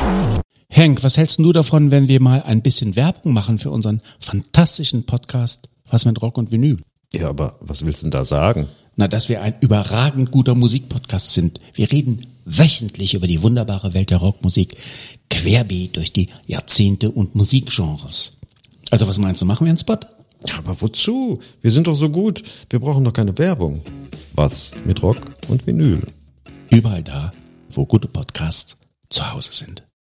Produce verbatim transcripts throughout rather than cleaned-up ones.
Henk, was hältst du davon, wenn wir mal ein bisschen Werbung machen für unseren fantastischen Podcast Was mit Rock und Vinyl? Ja, aber was willst du denn da sagen? Na, dass wir ein überragend guter Musikpodcast sind. Wir reden wöchentlich über die wunderbare Welt der Rockmusik, querbeet durch die Jahrzehnte und Musikgenres. Also was meinst du, machen wir einen Spot? Ja, aber wozu? Wir sind doch so gut. Wir brauchen doch keine Werbung. Was mit Rock und Vinyl? Überall da, wo gute Podcasts zu Hause sind.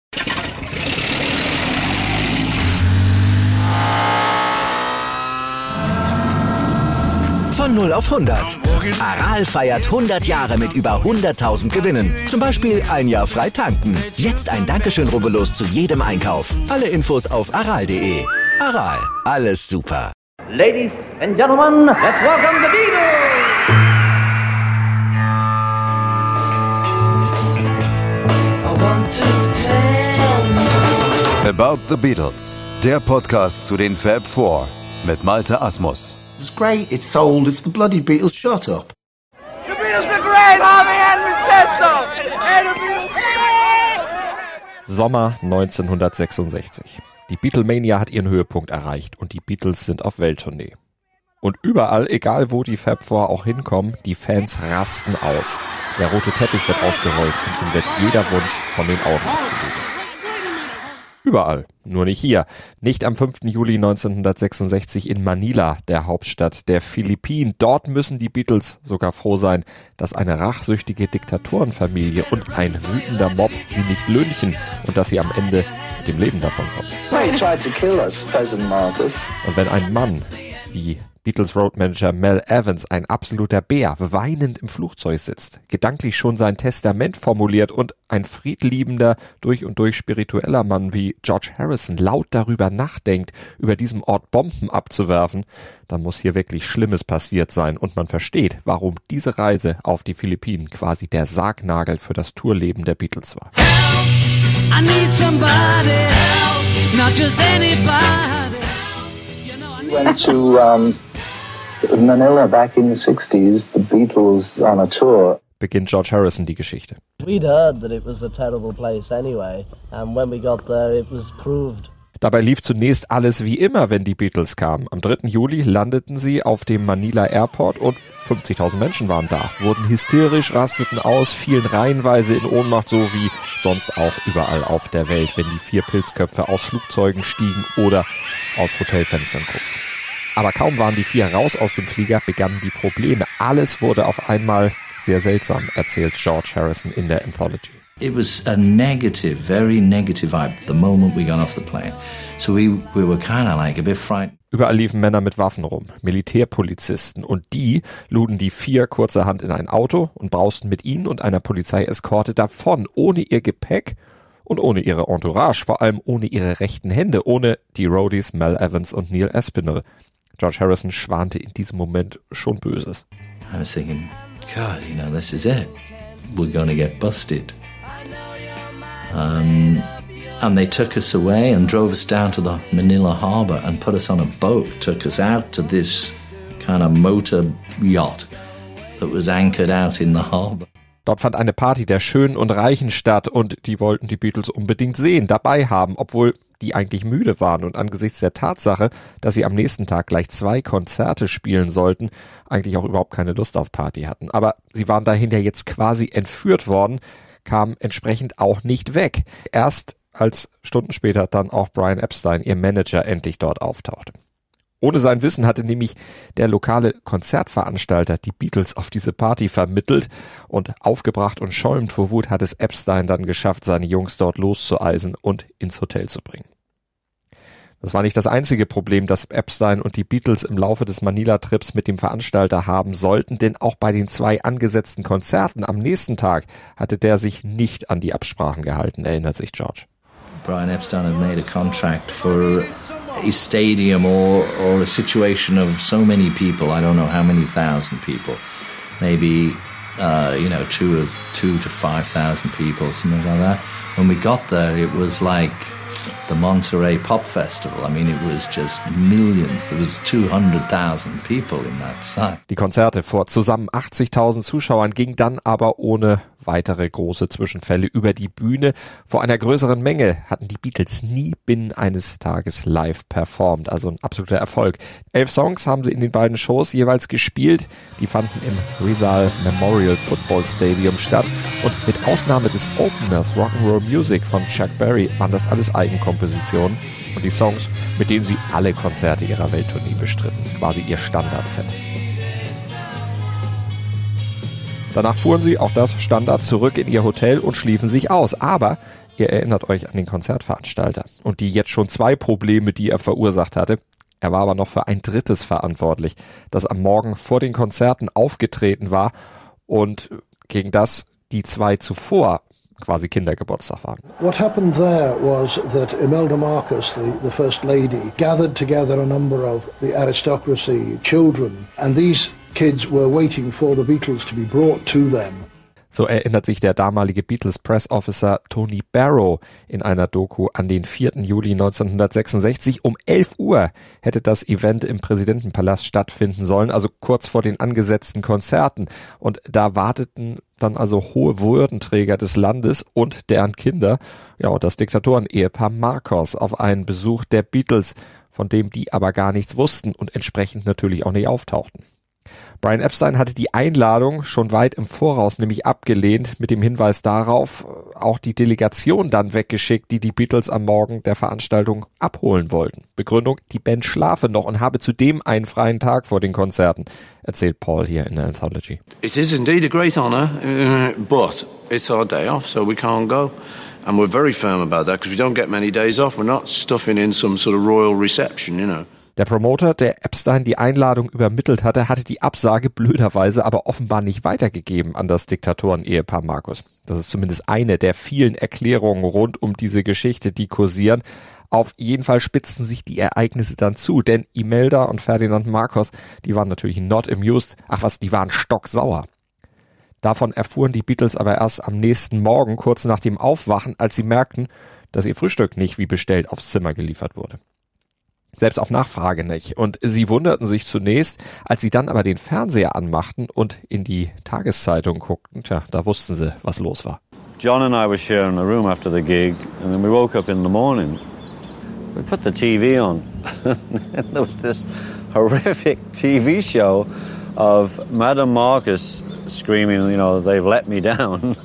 Von null auf hundert. Aral feiert hundert Jahre mit über hunderttausend Gewinnen. Zum Beispiel ein Jahr frei tanken. Jetzt ein Dankeschön, rubbellos zu jedem Einkauf. Alle Infos auf aral punkt de. Aral, alles super. Ladies and gentlemen, let's welcome the Beatles! I want to tell you. About the Beatles, der Podcast zu den Fab Four mit Malte Asmus. It's great, it's sold, it's the bloody Beatles, shut up. The Beatles are great, Harvey Henry says so! Hey, the Beatles! Sommer neunzehnhundertsechsundsechzig. Die Beatlemania hat ihren Höhepunkt erreicht und die Beatles sind auf Welttournee. Und überall, egal wo die Fab Four auch hinkommen, die Fans rasten aus. Der rote Teppich wird ausgerollt und ihnen wird jeder Wunsch von den Augen abgelesen. Überall, nur nicht hier. Nicht am fünften Juli neunzehnhundertsechsundsechzig in Manila, der Hauptstadt der Philippinen. Dort müssen die Beatles sogar froh sein, dass eine rachsüchtige Diktatorenfamilie und ein wütender Mob sie nicht lynchen und dass sie am Ende mit dem Leben davonkommen. Und wenn ein Mann wie Beatles Roadmanager Mel Evans, ein absoluter Bär, weinend im Flugzeug sitzt, gedanklich schon sein Testament formuliert und ein friedliebender, durch und durch spiritueller Mann wie George Harrison laut darüber nachdenkt, über diesem Ort Bomben abzuwerfen, dann muss hier wirklich Schlimmes passiert sein und man versteht, warum diese Reise auf die Philippinen quasi der Sargnagel für das Tourleben der Beatles war. I need somebody help, not just anybody. We went to um, Manila back in the sixties, the Beatles on a tour. Beginnt George Harrison die Geschichte. We'd heard that it was a terrible place anyway, and when we got there it was proved. Dabei lief zunächst alles wie immer, wenn die Beatles kamen. Am dritten Juli landeten sie auf dem Manila Airport und fünfzigtausend Menschen waren da, wurden hysterisch, rasteten aus, fielen reihenweise in Ohnmacht, so wie sonst auch überall auf der Welt, wenn die vier Pilzköpfe aus Flugzeugen stiegen oder aus Hotelfenstern guckten. Aber kaum waren die vier raus aus dem Flieger, begannen die Probleme. Alles wurde auf einmal sehr seltsam, erzählt George Harrison in der Anthology. It was a negative, very negative vibe the moment we got off the plane. So we, we were kind of like a bit frightened. Überall liefen Männer mit Waffen rum, Militärpolizisten, und die luden die vier kurzerhand in ein Auto und brausten mit ihnen und einer Polizeieskorte davon, ohne ihr Gepäck und ohne ihre Entourage, vor allem ohne ihre rechten Hände, ohne die Roadies Mel Evans und Neil Aspinall. George Harrison schwante in diesem Moment schon Böses. I was thinking, God, you know, this is it. We're gonna get busted. Um, and they took us away and drove us down to the Manila harbor and put us on a boat, took us out to this kind of motor yacht that was anchored out in the harbor. Dort fand eine Party der Schönen und Reichen statt und die wollten die Beatles unbedingt sehen, dabei haben, obwohl die eigentlich müde waren und angesichts der Tatsache, dass sie am nächsten Tag gleich zwei Konzerte spielen sollten, eigentlich auch überhaupt keine Lust auf Party hatten. Aber sie waren dahinter jetzt quasi entführt worden, kamen entsprechend auch nicht weg. Erst als Stunden später dann auch Brian Epstein, ihr Manager, endlich dort auftauchte. Ohne sein Wissen hatte nämlich der lokale Konzertveranstalter die Beatles auf diese Party vermittelt und aufgebracht und schäumend vor Wut hat es Epstein dann geschafft, seine Jungs dort loszueisen und ins Hotel zu bringen. Das war nicht das einzige Problem, das Epstein und die Beatles im Laufe des Manila-Trips mit dem Veranstalter haben sollten, denn auch bei den zwei angesetzten Konzerten am nächsten Tag hatte der sich nicht an die Absprachen gehalten, erinnert sich George. Brian Epstein had made a contract for a stadium or, or a situation of so many people, I don't know how many thousand people, maybe, uh, you know, two, or, two to five thousand people, something like that. When we got there, it was like the Monterey Pop Festival. I mean, it was just millions. There was two hundred thousand people in that site. Die Konzerte vor zusammen achtzigtausend Zuschauern gingen dann aber ohne weitere große Zwischenfälle über die Bühne. Vor einer größeren Menge hatten die Beatles nie binnen eines Tages live performt, also ein absoluter Erfolg. Elf Songs haben sie in den beiden Shows jeweils gespielt. Die fanden im Rizal Memorial Football Stadium statt und mit Ausnahme des Openers Rock'n'Roll Music von Chuck Berry waren das alles Eigenkompositionen und die Songs, mit denen sie alle Konzerte ihrer Welttournee bestritten, quasi ihr Standardset. Danach fuhren sie, auch das Standard, zurück in ihr Hotel und schliefen sich aus. Aber ihr erinnert euch an den Konzertveranstalter und die jetzt schon zwei Probleme, die er verursacht hatte. Er war aber noch für ein drittes verantwortlich, das am Morgen vor den Konzerten aufgetreten war und gegen das die zwei zuvor quasi Kindergeburtstag waren. What happened there was that Imelda Marcos, the, the First Lady, gathered together a number of the aristocracy, children, and these kids were waiting for the Beatles to be brought to them. So erinnert sich der damalige Beatles Press Officer Tony Barrow in einer Doku an den vierten Juli neunzehnhundertsechsundsechzig. Um elf Uhr hätte das Event im Präsidentenpalast stattfinden sollen, also kurz vor den angesetzten Konzerten. Und da warteten dann also hohe Würdenträger des Landes und deren Kinder, ja, und das Diktatoren-Ehepaar Marcos auf einen Besuch der Beatles, von dem die aber gar nichts wussten und entsprechend natürlich auch nicht auftauchten. Brian Epstein hatte die Einladung schon weit im Voraus nämlich abgelehnt, mit dem Hinweis darauf, auch die Delegation dann weggeschickt, die die Beatles am Morgen der Veranstaltung abholen wollten. Begründung, die Band schlafe noch und habe zudem einen freien Tag vor den Konzerten, erzählt Paul hier in der Anthology. It is indeed a great honour, uh, but it's our day off, so we can't go. And we're very firm about that, because we don't get many days off. We're not stuffing in some sort of royal reception, you know. Der Promoter, der Epstein die Einladung übermittelt hatte, hatte die Absage blöderweise aber offenbar nicht weitergegeben an das Diktatoren-Ehepaar Marcos. Das ist zumindest eine der vielen Erklärungen rund um diese Geschichte, die kursieren. Auf jeden Fall spitzten sich die Ereignisse dann zu, denn Imelda und Ferdinand Marcos, die waren natürlich not amused. Ach was, die waren stocksauer. Davon erfuhren die Beatles aber erst am nächsten Morgen, kurz nach dem Aufwachen, als sie merkten, dass ihr Frühstück nicht wie bestellt aufs Zimmer geliefert wurde. Selbst auf Nachfrage nicht. Und sie wunderten sich zunächst, als sie dann aber den Fernseher anmachten und in die Tageszeitung guckten. Tja, da wussten sie, was los war. John and I were sharing a room after the gig, and then we woke up in the morning. We put the T V on, and there was this horrific T V show of Madame Marcus screaming, you know, they've let me down.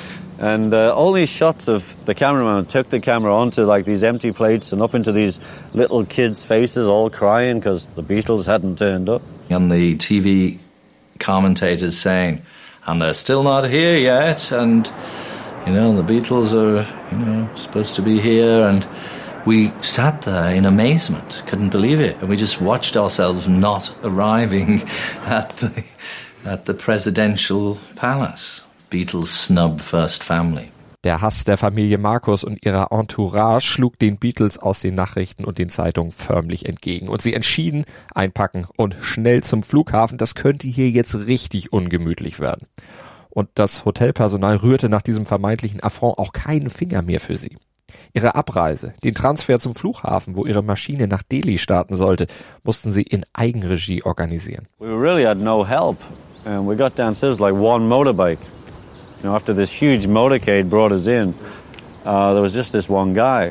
And uh, all these shots of the cameraman took the camera onto like these empty plates and up into these little kids' faces all crying because the Beatles hadn't turned up. And the T V commentators saying, and they're still not here yet, and, you know, the Beatles are, you know, supposed to be here, and we sat there in amazement, couldn't believe it, and we just watched ourselves not arriving at the, at the presidential palace. Beatles snub First Family. Der Hass der Familie Marcos und ihrer Entourage schlug den Beatles aus den Nachrichten und den Zeitungen förmlich entgegen. Und sie entschieden, einpacken und schnell zum Flughafen. Das könnte hier jetzt richtig ungemütlich werden. Und das Hotelpersonal rührte nach diesem vermeintlichen Affront auch keinen Finger mehr für sie. Ihre Abreise, den Transfer zum Flughafen, wo ihre Maschine nach Delhi starten sollte, mussten sie in Eigenregie organisieren. We really had no help. And we got downstairs like one motorbike. You know, after this huge motorcade brought us in, uh, there was just this one guy.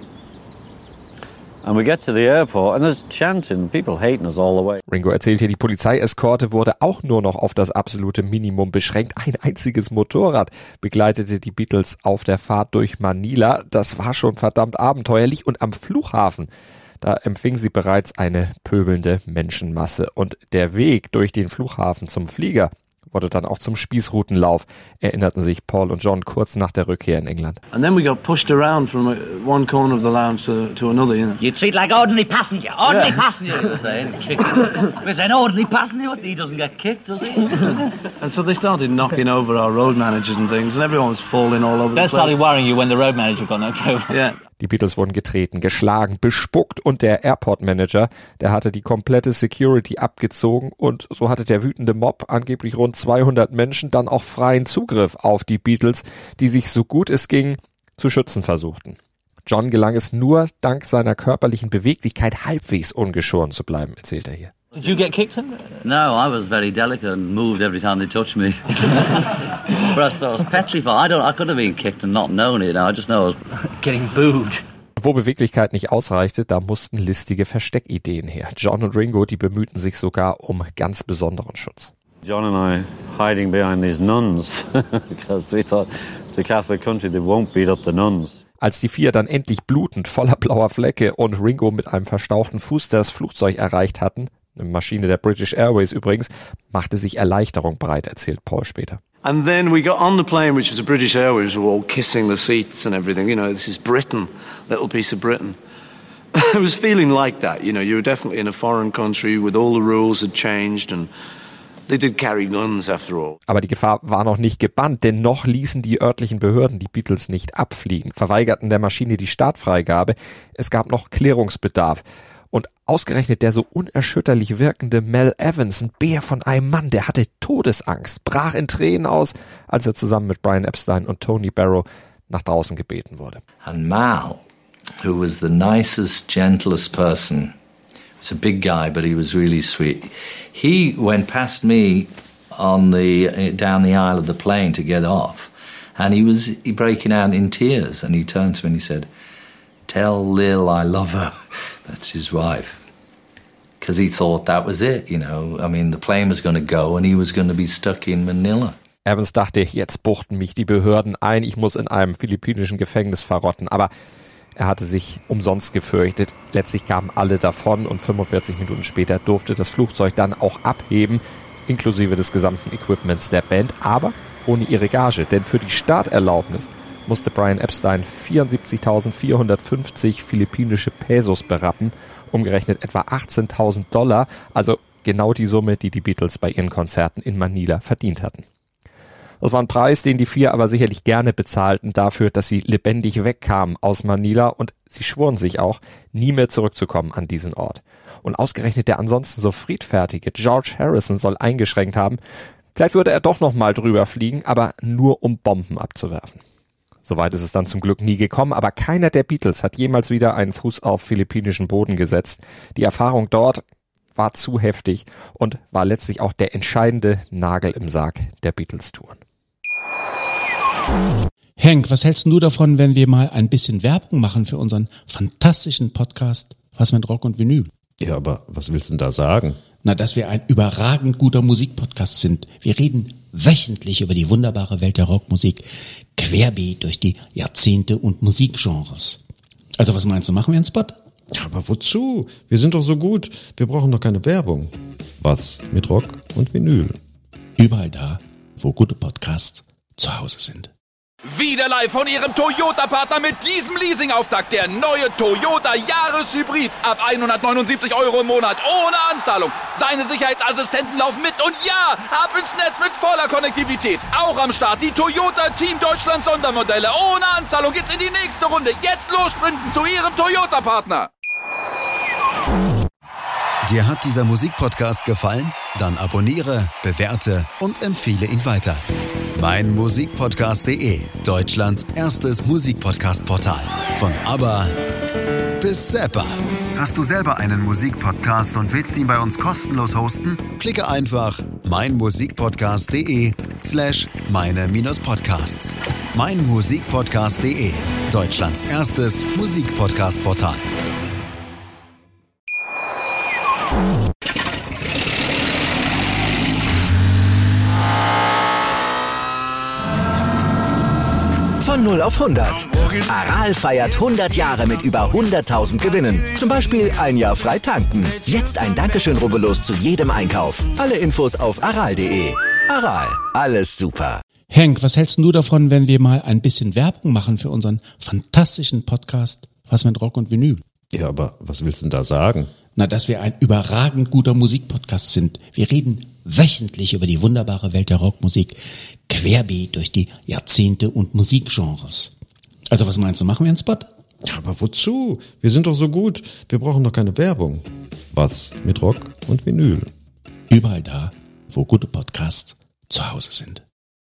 And we get to the airport and there's chanting, people hating us all the way. Ringo erzählt hier, die Polizeieskorte wurde auch nur noch auf das absolute Minimum beschränkt. Ein einziges Motorrad begleitete die Beatles auf der Fahrt durch Manila. Das war schon verdammt abenteuerlich und am Flughafen, da empfing sie bereits eine pöbelnde Menschenmasse. Und der Weg durch den Flughafen zum Flieger wurde dann auch zum Spießrutenlauf, erinnerten sich Paul und John kurz nach der Rückkehr in England. And then we got pushed around from one corner of the lounge to, to another, you know. You treat like ordinary passenger, ordinary Yeah. passenger, you were saying. We're saying ordinary passenger, he doesn't get kicked, does he? And so they started knocking over our road managers and things, and everyone was falling all over the That place. started worrying you when the road manager got knocked over. Yeah. Die Beatles wurden getreten, geschlagen, bespuckt und der Airport-Manager, der hatte die komplette Security abgezogen und so hatte der wütende Mob, angeblich rund zweihundert Menschen, dann auch freien Zugriff auf die Beatles, die sich so gut es ging zu schützen versuchten. John gelang es nur, dank seiner körperlichen Beweglichkeit halbwegs ungeschoren zu bleiben, erzählt er hier. Did you get kicked? No, I was very delicate and moved every time they touched me. But I was petrified. I don't. I could have been kicked and not known it. I just know I was getting booed. Wo Beweglichkeit nicht ausreichte, da mussten listige Versteckideen her. John und Ringo, die bemühten sich sogar um ganz besonderen Schutz. John and I hiding behind these nuns because we thought it's a Catholic country, they won't beat up the nuns. Als die vier dann endlich blutend, voller blauer Flecke und Ringo mit einem verstauchten Fuß das Flugzeug erreicht hatten, eine Maschine der British Airways übrigens, machte sich Erleichterung breit, erzählt Paul später. And then we got on the plane, which was a British Airways, we were all kissing the seats and everything. You know, this is Britain, little piece of Britain. I was feeling like that, you know, you were definitely in a foreign country with all the rules had changed and they did carry guns after all. Aber die Gefahr war noch nicht gebannt, denn noch ließen die örtlichen Behörden die Beatles nicht abfliegen, verweigerten der Maschine die Startfreigabe. Es gab noch Klärungsbedarf. Und ausgerechnet der so unerschütterlich wirkende Mel Evans, ein Bär von einem Mann, der hatte Todesangst, brach in Tränen aus, als er zusammen mit Brian Epstein und Tony Barrow nach draußen gebeten wurde. And Mal, who was the nicest, gentlest person, was a big guy, but he was really sweet. He went past me on the down the aisle of the plane to get off, and he was breaking out in tears. And he turned to me and he said, "Tell Lil I love her." That's his wife. Because he thought that was it, you know. I mean, the plane was going to go and he was going to be stuck in Manila. Evans dachte, jetzt buchten mich die Behörden ein, ich muss in einem philippinischen Gefängnis verrotten. Aber er hatte sich umsonst gefürchtet. Letztlich kamen alle davon und fünfundvierzig Minuten später durfte das Flugzeug dann auch abheben, inklusive des gesamten Equipments der Band, aber ohne ihre Gage. Denn für die Starterlaubnis musste Brian Epstein vierundsiebzigtausendvierhundertfünfzig philippinische Pesos berappen, umgerechnet etwa achtzehntausend Dollar, also genau die Summe, die die Beatles bei ihren Konzerten in Manila verdient hatten. Das war ein Preis, den die vier aber sicherlich gerne bezahlten dafür, dass sie lebendig wegkamen aus Manila und sie schworen sich auch, nie mehr zurückzukommen an diesen Ort. Und ausgerechnet der ansonsten so friedfertige George Harrison soll eingeschränkt haben, vielleicht würde er doch noch mal drüber fliegen, aber nur um Bomben abzuwerfen. Soweit ist es dann zum Glück nie gekommen, aber keiner der Beatles hat jemals wieder einen Fuß auf philippinischen Boden gesetzt. Die Erfahrung dort war zu heftig und war letztlich auch der entscheidende Nagel im Sarg der Beatles-Touren. Hank, was hältst du davon, wenn wir mal ein bisschen Werbung machen für unseren fantastischen Podcast Was mit Rock und Vinyl? Ja, aber was willst du denn da sagen? Na, dass wir ein überragend guter Musikpodcast sind. Wir reden wöchentlich über die wunderbare Welt der Rockmusik, querbeet durch die Jahrzehnte und Musikgenres. Also was meinst du, machen wir einen Spot? Ja, aber wozu? Wir sind doch so gut. Wir brauchen doch keine Werbung. Was mit Rock und Vinyl? Überall da, wo gute Podcasts zu Hause sind. Wieder live von Ihrem Toyota-Partner mit diesem Leasing-Auftakt. Der neue Toyota Jahreshybrid. Ab hundertneunundsiebzig Euro im Monat. Ohne Anzahlung. Seine Sicherheitsassistenten laufen mit. Und ja, ab ins Netz mit voller Konnektivität. Auch am Start die Toyota Team Deutschland Sondermodelle. Ohne Anzahlung geht's in die nächste Runde. Jetzt los sprinten zu Ihrem Toyota-Partner. Dir hat dieser Musikpodcast gefallen? Dann abonniere, bewerte und empfehle ihn weiter. mein Musikpodcast punkt de, Deutschlands erstes Musikpodcast-Portal. Von ABBA bis Zappa. Hast du selber einen Musikpodcast und willst ihn bei uns kostenlos hosten? Klicke einfach meinmusikpodcast punkt de slash meine-podcasts. meinmusikpodcast punkt de, Deutschlands erstes Musikpodcast-Portal. Von null auf hundert. Aral feiert hundert Jahre mit über hunderttausend Gewinnen. Zum Beispiel ein Jahr frei tanken. Jetzt ein Dankeschön, rubbellos zu jedem Einkauf. Alle Infos auf aral punkt de. Aral, alles super. Hank, was hältst du davon, wenn wir mal ein bisschen Werbung machen für unseren fantastischen Podcast Was mit Rock und Vinyl? Ja, aber was willst du denn da sagen? Na, dass wir ein überragend guter Musikpodcast sind. Wir reden wöchentlich über die wunderbare Welt der Rockmusik, querbeet durch die Jahrzehnte und Musikgenres. Also was meinst du, machen wir einen Spot? Ja, aber wozu? Wir sind doch so gut. Wir brauchen doch keine Werbung. Was mit Rock und Vinyl? Überall da, wo gute Podcasts zu Hause sind.